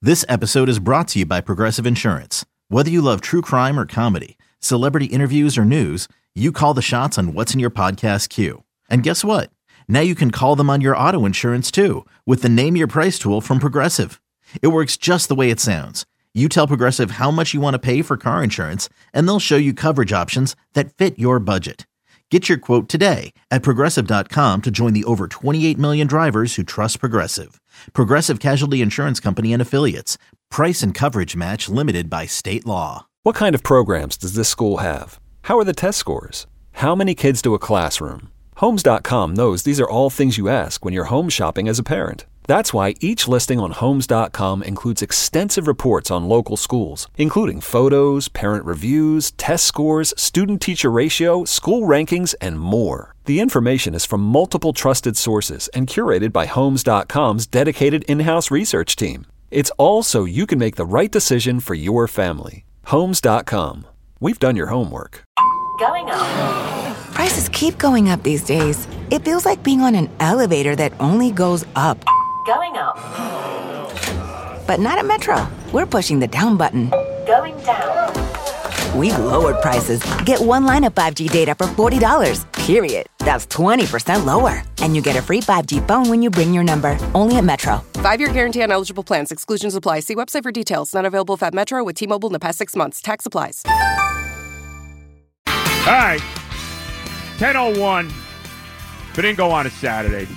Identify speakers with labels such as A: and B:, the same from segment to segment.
A: This episode is brought to you by Progressive Insurance. Whether you love true crime or comedy, celebrity interviews or news, you call the shots on what's in your podcast queue. And guess what? Now you can call them on your auto insurance too with the Name Your Price tool from Progressive. It works just the way it sounds. You tell Progressive how much you want to pay for car insurance, and they'll show you coverage options that fit your budget. Get your quote today at Progressive.com to join the over 28 million drivers who trust Progressive. Progressive Casualty Insurance Company and Affiliates. Price and coverage match limited by state law.
B: What kind of programs does this school have? How are the test scores? How many kids to a classroom? Homes.com knows these are all things you ask when you're home shopping as a parent. That's why each listing on Homes.com includes extensive reports on local schools, including photos, parent reviews, test scores, student-teacher ratio, school rankings, and more. The information is from multiple trusted sources and curated by Homes.com's dedicated in-house research team. It's all so you can make the right decision for your family. Homes.com. We've done your homework.
C: Going up.
D: Prices keep going up these days. It feels like being on an elevator that only goes up.
C: Going up.
D: But not at Metro. We're pushing the down button.
C: Going down.
D: We've lowered prices. Get one line of 5G data for $40, period. That's 20% lower. And you get a free 5G phone when you bring your number. Only at Metro.
E: 5-year guarantee on eligible plans. Exclusions apply. See website for details. Not available if at Metro with T-Mobile in the past 6 months. Tax applies.
F: All right. 10:01. Benigno on a Saturday.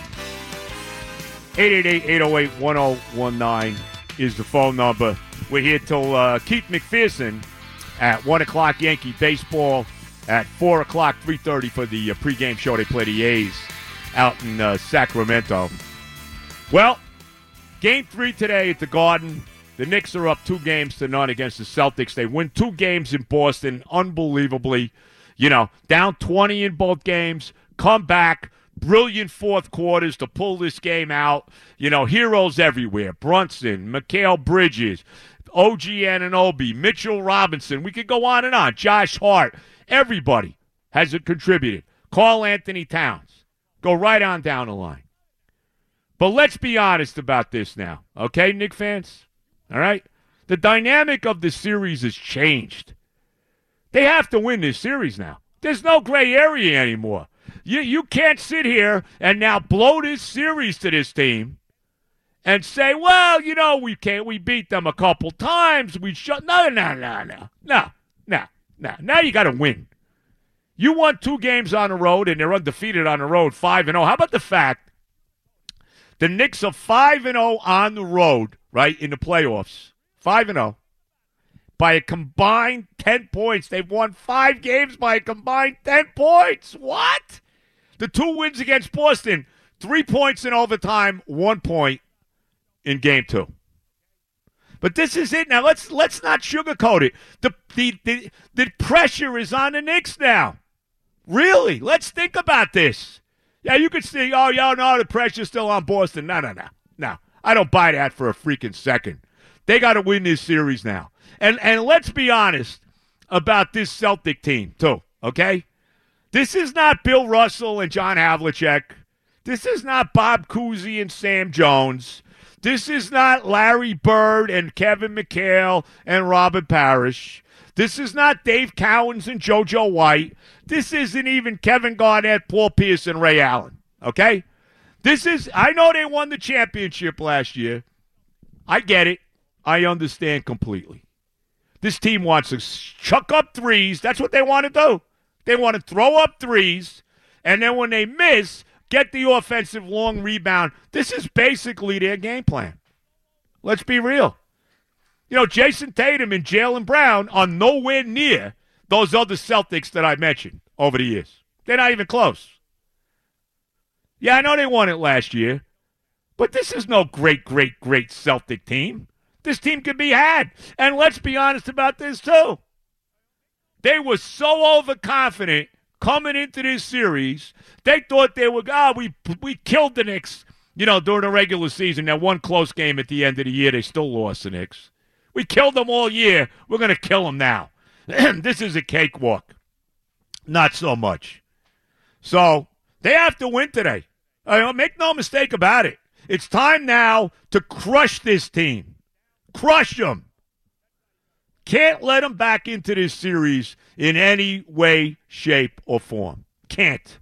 F: 888-808-1019 is the phone number. We're here till Keith McPherson at 1 o'clock Yankee baseball. At 4 o'clock, 3:30 for the pregame show. They play the A's out in Sacramento. Well, game 3 today at the Garden. The Knicks are up 2-0 against the Celtics. They win 2 games in Boston, unbelievably. Down 20 in both games, come back, brilliant fourth quarters to pull this game out. Heroes everywhere. Brunson, Mikal Bridges, OG Anunoby, Mitchell Robinson. We could go on and on. Josh Hart. Everybody has contributed. Karl Anthony Towns. Go right on down the line. But let's be honest about this now, okay, Knicks fans? All right? The dynamic of the series has changed. They have to win this series now. There's no gray area anymore. You can't sit here and now blow this series to this team and say, well, we beat them a couple times. No. Now you got to win. You won 2 games on the road, and they're undefeated on the road, 5-0. How about the fact the Knicks are 5-0 on the road, right, in the playoffs, 5-0. By a combined 10 points. They've won 5 games by a combined 10 points. What? The 2 wins against Boston, 3 points in overtime, 1 point in game 2. But this is it. Now, let's not sugarcoat it. The pressure is on the Knicks now. Really? Let's think about this. Yeah, you could say, the pressure's still on Boston. No. I don't buy that for a freaking second. They got to win this series now. And let's be honest about this Celtic team, too, okay? This is not Bill Russell and John Havlicek. This is not Bob Cousy and Sam Jones. This is not Larry Bird and Kevin McHale and Robert Parrish. This is not Dave Cowens and JoJo White. This isn't even Kevin Garnett, Paul Pierce, and Ray Allen, okay? I know they won the championship last year. I get it. I understand completely. This team wants to chuck up threes. That's what they want to do. They want to throw up threes, and then when they miss, get the offensive long rebound. This is basically their game plan. Let's be real. Jason Tatum and Jaylen Brown are nowhere near those other Celtics that I mentioned over the years. They're not even close. Yeah, I know they won it last year, but this is no great Celtic team. This team can be had. And let's be honest about this, too. They were so overconfident coming into this series. They thought they were, we killed the Knicks, during the regular season. That one close game at the end of the year, they still lost the Knicks. We killed them all year. We're going to kill them now. This is a cakewalk. Not so much. So they have to win today. Make no mistake about it. It's time now to crush this team. Crush them. Can't let them back into this series in any way, shape, or form. Can't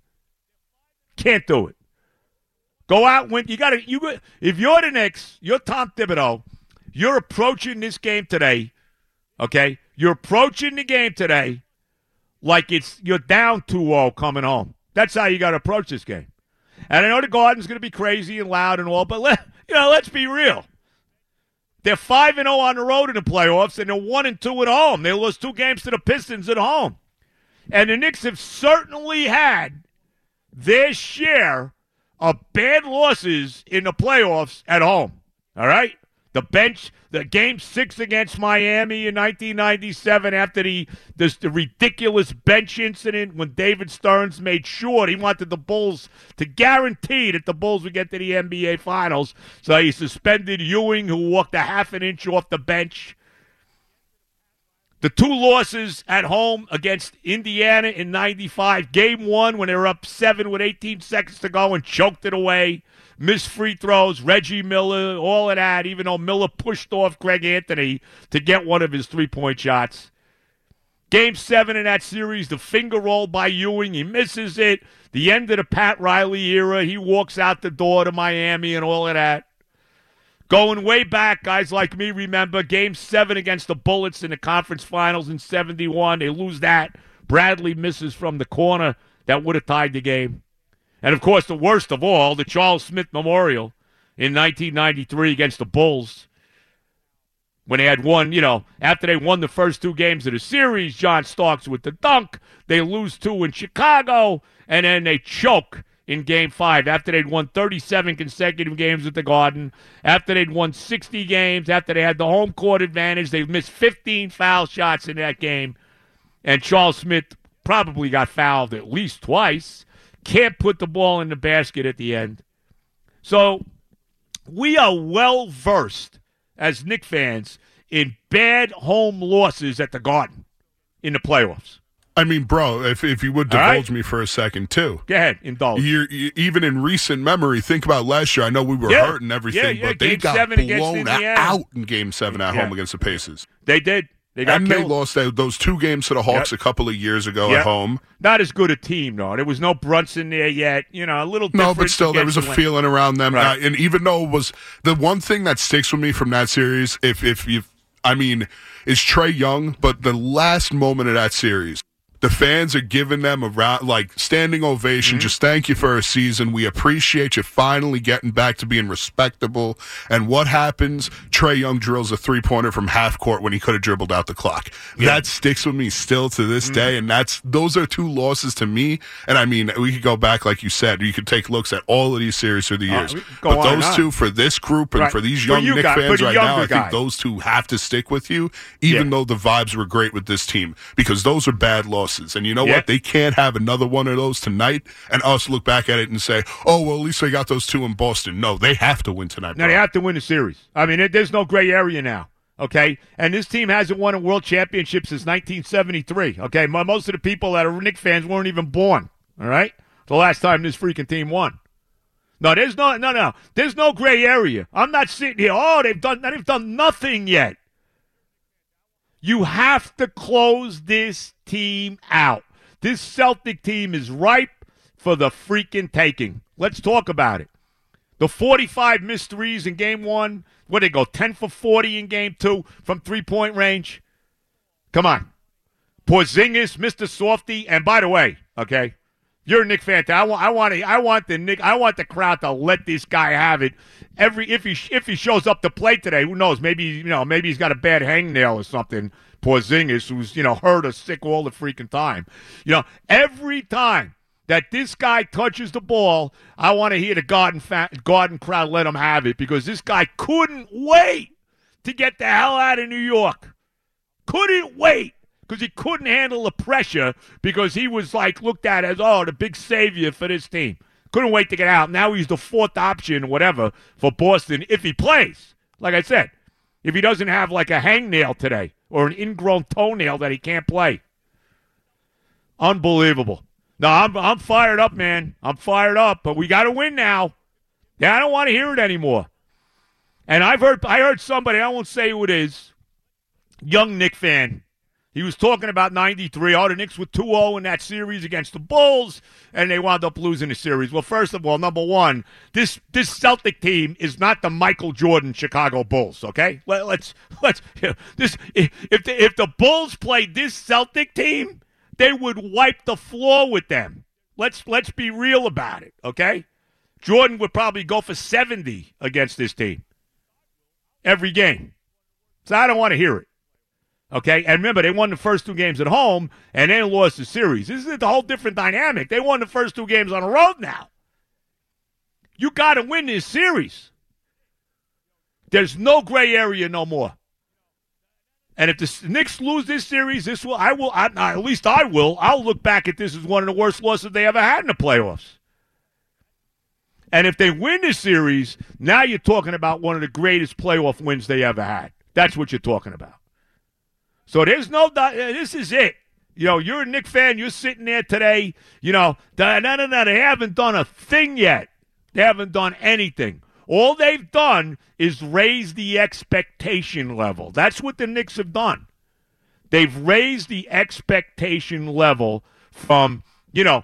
F: do it. Go out, win. If you're the Knicks, you're Tom Thibodeau, you're approaching this game today, okay? You're approaching the game today like you're down 2-0 coming home. That's how you got to approach this game. And I know the Garden's going to be crazy and loud and all, but let's be real. They're 5-0 on the road in the playoffs, and they're 1-2 at home. They lost 2 games to the Pistons at home. And the Knicks have certainly had their share of bad losses in the playoffs at home. All right? The Game 6 against Miami in 1997 after the ridiculous bench incident when David Stearns made sure he wanted the Bulls to guarantee that the Bulls would get to the NBA Finals. So he suspended Ewing, who walked a half an inch off the bench. The 2 losses at home against Indiana in 95. Game 1 when they were up 7 with 18 seconds to go and choked it away. Missed free throws, Reggie Miller, all of that, even though Miller pushed off Greg Anthony to get one of his 3-point shots. Game 7 in that series, the finger roll by Ewing. He misses it. The end of the Pat Riley era. He walks out the door to Miami and all of that. Going way back, guys like me remember Game 7 against the Bullets in the conference finals in 71. They lose that. Bradley misses from the corner. That would have tied the game. And, of course, the worst of all, the Charles Smith Memorial in 1993 against the Bulls. When they had won, after they won the first 2 games of the series, John Starks with the dunk. They lose 2 in Chicago, and then they choke in Game 5 after they'd won 37 consecutive games at the Garden, after they'd won 60 games, after they had the home court advantage. They missed 15 foul shots in that game, and Charles Smith probably got fouled at least twice. Can't put the ball in the basket at the end. So we are well-versed as Knicks fans in bad home losses at the Garden in the playoffs.
G: I mean, bro, if you would divulge me for a second, too.
F: Go ahead, indulge.
G: Even in recent memory, think about last year. I know we were hurt and everything, but they got blown out in Game 7 at home against the Pacers. They
F: did. They got killed.
G: They lost those 2 games to the Hawks a couple of years ago at home.
F: Not as good a team, though. There was no Brunson there yet. A little different.
G: No, but still, there was a feeling around them.
F: Right.
G: And even though it was the one thing that sticks with me from that series, is Trae Young. But the last moment of that series, the fans are giving them a standing ovation. Mm-hmm. Just thank you for a season. We appreciate you finally getting back to being respectable. And what happens? Trae Young drills a 3-pointer from half court when he could have dribbled out the clock. Yeah. That sticks with me still to this day. And those are 2 losses to me. And I mean, we could go back, like you said, you could take looks at all of these series through the years. But those 2 for this group and for these young Knicks fans right now, I think those 2 have to stick with you, even though the vibes were great with this team, because those are bad losses. And you know what? They can't have another one of those tonight and us look back at it and say, oh, well, at least they got those 2 in Boston. No, they have to win tonight, bro.
F: No, they have to win the series. I mean, there's no gray area now, okay? And this team hasn't won a world championship since 1973, okay? Most of the people that are Knicks fans weren't even born, all right? The last time this freaking team won. No, there's no gray area. I'm not sitting here, they've done nothing yet. You have to close this team out. This Celtic team is ripe for the freaking taking. Let's talk about it. The 45 missed threes in Game 1. Where'd they go? 10 for 40 in Game 2 from 3-point range. Come on. Porzingis, Mr. Softy. And by the way, okay, you're a Knicks fan. I want the crowd to let this guy have it. If he shows up to play today, who knows? Maybe he's got a bad hangnail or something. Porzingis, who's hurt or sick all the freaking time. Every time that this guy touches the ball, I want to hear the Garden crowd let him have it, because this guy couldn't wait to get the hell out of New York. Couldn't wait. Because he couldn't handle the pressure, because he was looked at as, the big savior for this team. Couldn't wait to get out. Now he's the 4th option, whatever, for Boston if he plays. Like I said, if he doesn't have a hangnail today or an ingrown toenail that he can't play. Unbelievable. No, I'm fired up, man. I'm fired up, but we got to win now. Yeah, I don't want to hear it anymore. And I heard somebody, I won't say who it is, young Knick fan. He was talking about 93. Oh, the Knicks were 2-0 in that series against the Bulls, and they wound up losing the series. Well, first of all, number one, this Celtic team is not the Michael Jordan Chicago Bulls. Okay, let's this if the Bulls played this Celtic team, they would wipe the floor with them. Let's be real about it. Okay, Jordan would probably go for 70 against this team every game. So I don't want to hear it. Okay, and remember, they won the first 2 games at home, and they lost the series. This is a whole different dynamic. They won the first 2 games on the road now. You got to win this series. There's no gray area no more. And if the Knicks lose this series, at least I will. I'll look back at this as one of the worst losses they ever had in the playoffs. And if they win this series, now you're talking about one of the greatest playoff wins they ever had. That's what you're talking about. So there's no, this is it. You know, you're a Knicks fan, you're sitting there today, you know, they haven't done a thing yet. They haven't done anything. All they've done is raise the expectation level. That's what the Knicks have done. They've raised the expectation level from, look,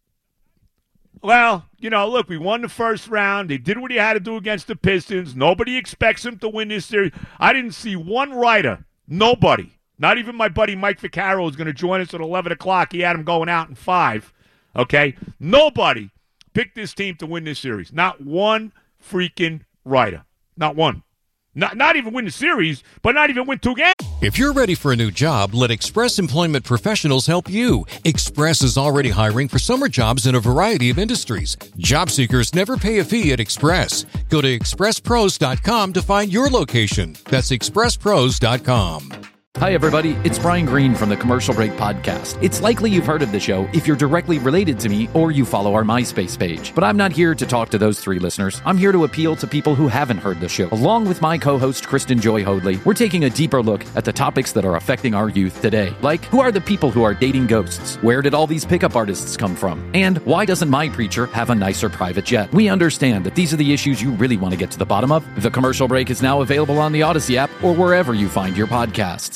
F: we won the first round. They did what he had to do against the Pistons. Nobody expects him to win this series. I didn't see one writer, nobody. Not even my buddy Mike Vaccaro is going to join us at 11 o'clock. He had him going out in 5. Okay? Nobody picked this team to win this series. Not one freaking writer. Not one. Not even win the series, but not even win 2 games.
H: If you're ready for a new job, let Express Employment Professionals help you. Express is already hiring for summer jobs in a variety of industries. Job seekers never pay a fee at Express. Go to expresspros.com to find your location. That's expresspros.com.
I: Hi, everybody. It's Brian Green from the Commercial Break Podcast. It's likely you've heard of the show if you're directly related to me or you follow our MySpace page. But I'm not here to talk to those 3 listeners. I'm here to appeal to people who haven't heard the show. Along with my co-host, Kristen Joy Hoadley, we're taking a deeper look at the topics that are affecting our youth today. Like, who are the people who are dating ghosts? Where did all these pickup artists come from? And why doesn't my preacher have a nicer private jet? We understand that these are the issues you really want to get to the bottom of. The Commercial Break is now available on the Odyssey app or wherever you find your podcasts.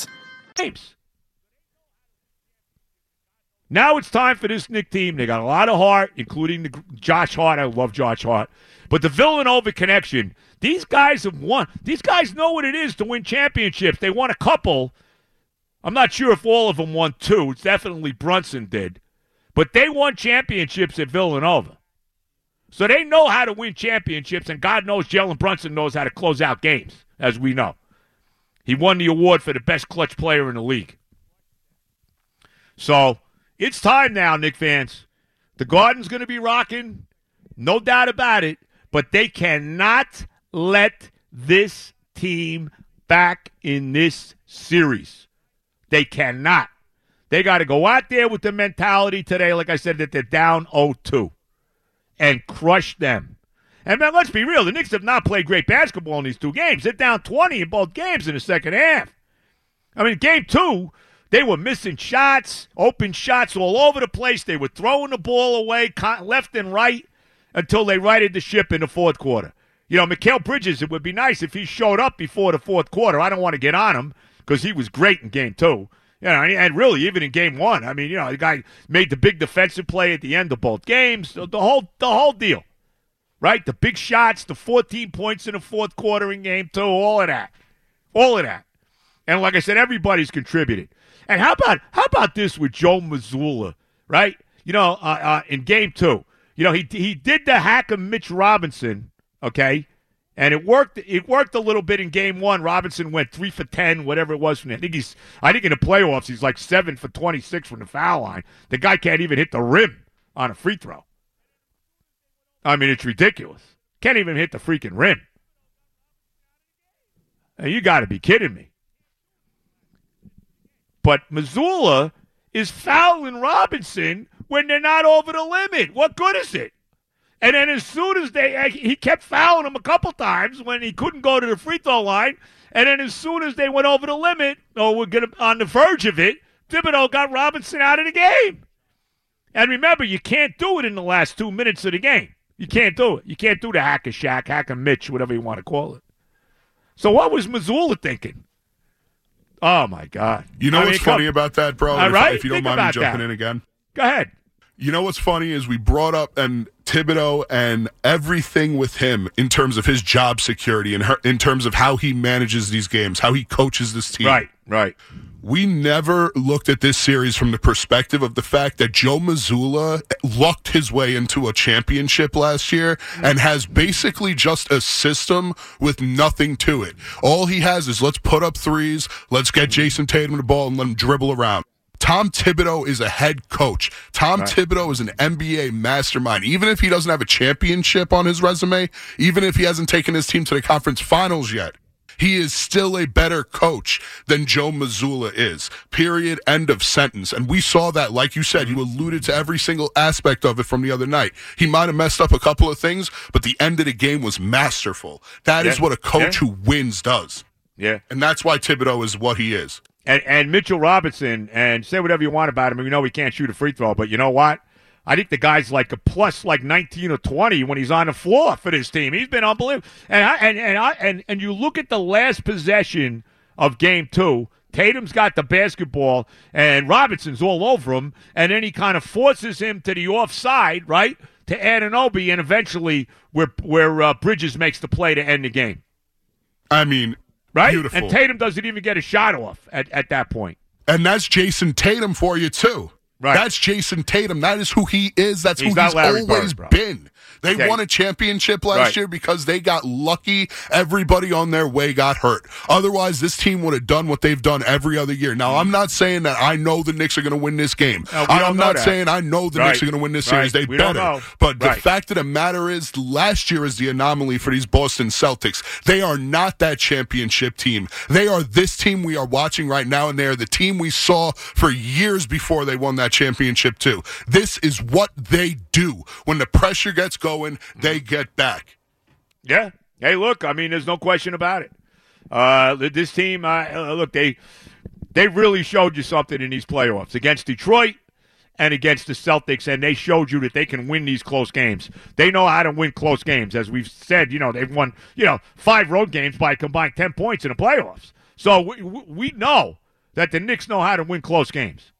F: Now it's time for this Knick team. They got a lot of heart, including Josh Hart. I love Josh Hart. But the Villanova connection, these guys have won. These guys know what it is to win championships. They won a couple. I'm not sure if all of them won 2. It's definitely Brunson did. But they won championships at Villanova. So they know how to win championships, and God knows Jalen Brunson knows how to close out games, as we know. He won the award for the best clutch player in the league. So it's time now, Knick fans. The Garden's going to be rocking, no doubt about it, but they cannot let this team back in this series. They cannot. They got to go out there with the mentality today, like I said, that they're down 0-2 and crush them. And, man, let's be real. The Knicks have not played great basketball in these 2 games. They're down 20 in both games in the second half. I mean, game 2, they were missing shots, open shots all over the place. They were throwing the ball away left and right until they righted the ship in the fourth quarter. Mikal Bridges, it would be nice if he showed up before the fourth quarter. I don't want to get on him because he was great in game 2. And really, even in game 1, I mean, the guy made the big defensive play at the end of both games. The whole deal. Right? The big shots, the 14 points in the fourth quarter in game 2, all of that. All of that. And like I said, everybody's contributed. And how about this with Joe Mazzulla, right? In game 2. He did the hack of Mitch Robinson, okay? And it worked a little bit in game 1. Robinson went 3 for 10, whatever it was from there. I think in the playoffs he's like 7 for 26 from the foul line. The guy can't even hit the rim on a free throw. I mean, it's ridiculous. Can't even hit the freaking rim. Now, you got to be kidding me. But Mazzulla is fouling Robinson when they're not over the limit. What good is it? And then as soon as he kept fouling him a couple times when he couldn't go to the free throw line. And then as soon as they went over the limit, or were on the verge of it, Thibodeau got Robinson out of the game. And remember, you can't do it in the last 2 minutes of the game. You can't do it. You can't do the hack of Shaq, hack of Mitch, whatever you want to call it. So what was Missoula thinking? Oh, my God.
G: You know what's funny about that, bro?
F: All right?
G: If you don't mind me jumping in again.
F: Go ahead.
G: You know what's funny is we brought up and Thibodeau and everything with him in terms of his job security and in terms of how he manages these games, how he coaches this team.
F: Right.
G: We never looked at this series from the perspective of the fact that Joe Mazzulla lucked his way into a championship last year and has basically just a system with nothing to it. All he has is let's put up threes, let's get Jason Tatum the ball and let him dribble around. Tom Thibodeau is a head coach. Tom Thibodeau is an NBA mastermind. Even if he doesn't have a championship on his resume, even if he hasn't taken his team to the conference finals yet, he is still a better coach than Joe Mazzulla is. Period. End of sentence. And we saw that, like you said, you alluded to every single aspect of it from the other night. He might have messed up a couple of things, but the end of the game was masterful. That is what a coach who wins does.
F: Yeah.
G: And that's why Thibodeau is what he is.
F: And Mitchell Robinson, and say whatever you want about him. We know he can't shoot a free throw, but you know what? I think the guy's like a plus 19 or 20 when he's on the floor for this team. He's been unbelievable. And you look at the last possession of Game 2. Tatum's got the basketball, and Robinson's all over him, and then he kind of forces him to the offside, right, to Anunoby, and eventually where Bridges makes the play to end the game.
G: I mean,
F: right?
G: Beautiful.
F: And Tatum doesn't even get a shot off at that point.
G: And that's Jason Tatum for you, too.
F: Right.
G: That's Jason Tatum. That is who he is. That's who he's always been. They won a championship last year because they got lucky. Everybody on their way got hurt. Otherwise, this team would have done what they've done every other year. Now, I'm not saying that I know the Knicks are going to win this game. I'm not saying I know the Knicks are going to win this series. They better. But the fact of the matter is, last year is the anomaly for these Boston Celtics. They are not that championship team. They are this team we are watching right now, and they are the team we saw for years before they won that championship too. This is what they do. When the pressure gets going, they get back.
F: Yeah. Hey, look, I mean, there's no question about it. This team, look, they really showed you something in these playoffs against Detroit and against the Celtics, and they showed you that they can win these close games. They know how to win close games. As we've said, they've won, 5 road games by a combined 10 points in the playoffs. So we know that the Knicks know how to win close games.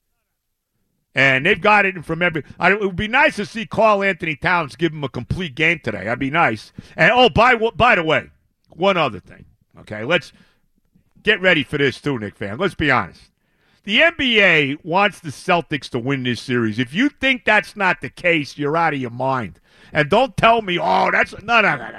F: And they've got it from every. It would be nice to see Karl Anthony Towns give him a complete game today. That'd be nice. And by the way, one other thing. Okay, let's get ready for this too, Knicks fan. Let's be honest. The NBA wants the Celtics to win this series. If you think that's not the case, you're out of your mind. And don't tell me, that's no.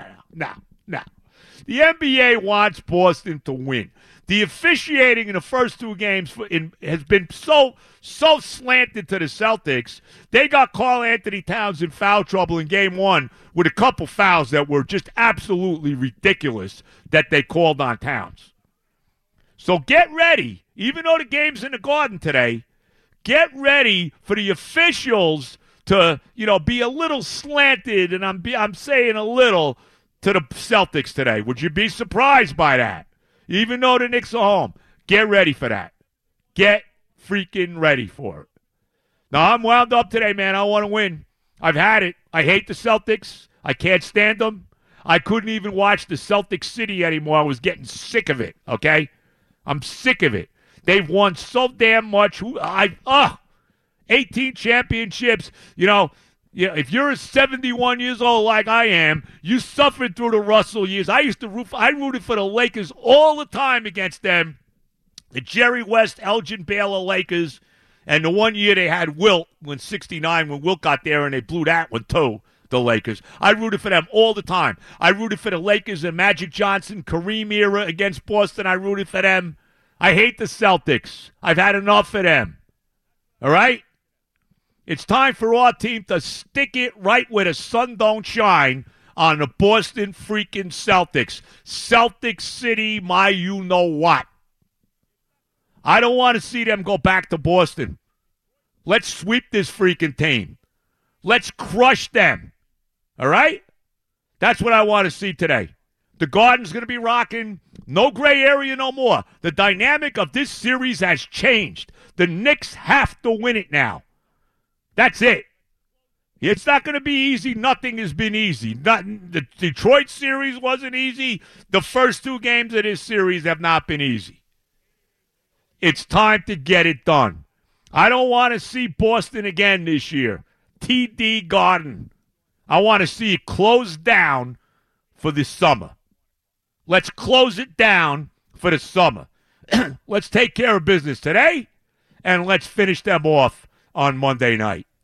F: The NBA wants Boston to win. The officiating in the first 2 games has been so slanted to the Celtics. They got Karl Anthony Towns in foul trouble in Game 1 with a couple fouls that were just absolutely ridiculous that they called on Towns. So get ready, even though the game's in the Garden today, get ready for the officials to, be a little slanted, and I'm saying a little, to the Celtics today. Would you be surprised by that? Even though the Knicks are home, get ready for that. Get freaking ready for it. Now, I'm wound up today, man. I want to win. I've had it. I hate the Celtics. I can't stand them. I couldn't even watch the Celtic City anymore. I was getting sick of it, okay? I'm sick of it. They've won so damn much. 18 championships, if you're 71 years old like I am, you suffered through the Russell years. I rooted for the Lakers all the time against them. The Jerry West, Elgin Baylor Lakers, and the one year they had Wilt when 69, when Wilt got there and they blew that one too, the Lakers. I rooted for them all the time. I rooted for the Lakers and Magic Johnson, Kareem era against Boston. I rooted for them. I hate the Celtics. I've had enough of them. All right? It's time for our team to stick it right where the sun don't shine on the Boston freaking Celtics. Celtic City, my you-know-what. I don't want to see them go back to Boston. Let's sweep this freaking team. Let's crush them. All right? That's what I want to see today. The Garden's going to be rocking. No gray area no more. The dynamic of this series has changed. The Knicks have to win it now. That's it. It's not going to be easy. Nothing has been easy. The Detroit series wasn't easy. The first 2 games of this series have not been easy. It's time to get it done. I don't want to see Boston again this year. TD Garden. I want to see it closed down for the summer. Let's close it down for the summer. Let's take care of business today, and let's finish them off on Monday night.